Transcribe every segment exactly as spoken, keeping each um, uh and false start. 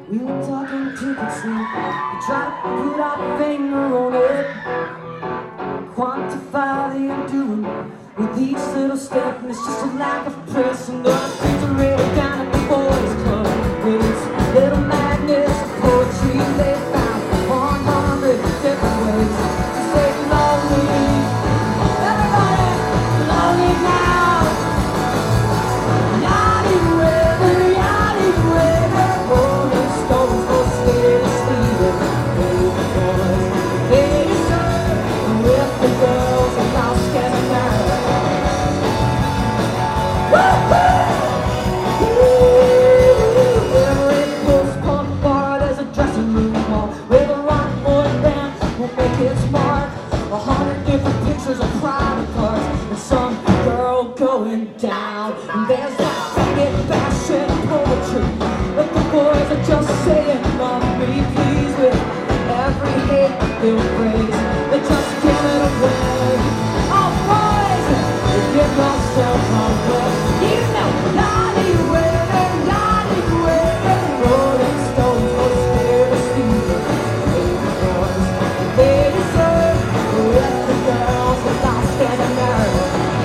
We were talking to the truth. We try to put our finger on it, quantify the undoing with each little step, and it's just a lack of press. And the streets are ready down at the boys' club with its little madness of poetry they found one hundred different ways to say lonely. Everybody, lonely now. Yachty weather, yachty weather. Rolling Stones go steady, steady. Baby boys, they deserve with the girls and lost as a nerve. Down, and there's that faggot bashing poetry, but the boys are just saying, love me please, with every hate they'll praise, they just give it away. Oh boys, you give yourself away. You know, naughty weather, naughty weather. Rolling Stones go steady, steady. Baby boys, they deserve with the girls with lost and a nerve.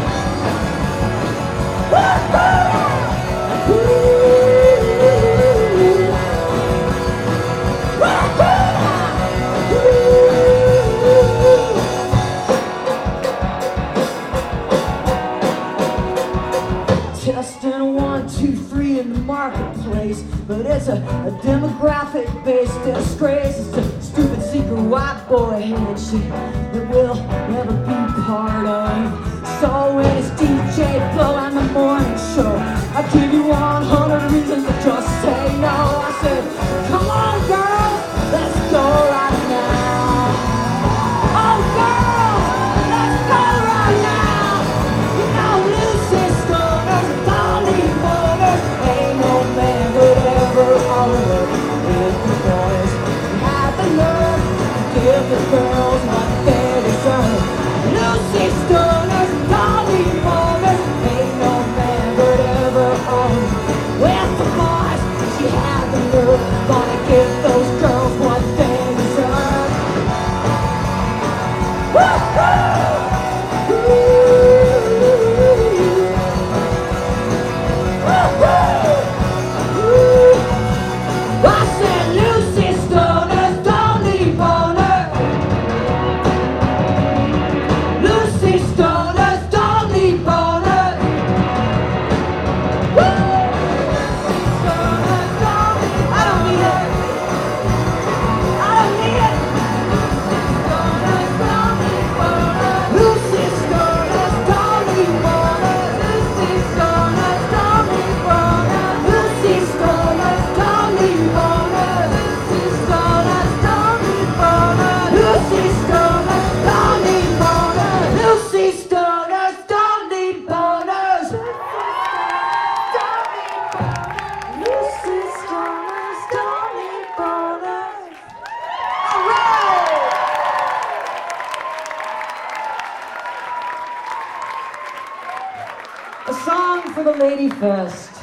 Testing one, two, three in the marketplace, but it's a, a demographic-based disgrace. It's a stupid secret white boy handshake that we'll never be part of. So when it's D J Blow on the morning show, I give you one hundred reasons to just say no. I said, come on girls, let's go right now. Oh girls, let's go right now. You know Lucy Stoners, Dolly Motors, ain't no man would ever own her. If the boys had the nerve to give the girls what they deserve. Lucy Stoners, Dolly Motors, ain't no man would ever own her. With the boys, she had the nerve, gonna give those girls what they deserve. Woo-hoo! I said Lucy Stoners, Dolly Boners. Lucy Stoners, Dolly Boners. Woo! Stoners, Dolly. I don't need it. I don't need it. Stoners, Dolly Boners. Lucy Stoners, Dolly Boners. Lucy Stoners, Dolly Boners. Lucy Stoners, Dolly Boners. Lucy Stoners, Dolly Boners. Lucy Stoners, Dolly Boners. Lucy Stoners, Dolly Boners. Lucy Stoners, Dolly Boners. All right. A song for the Lady Fest.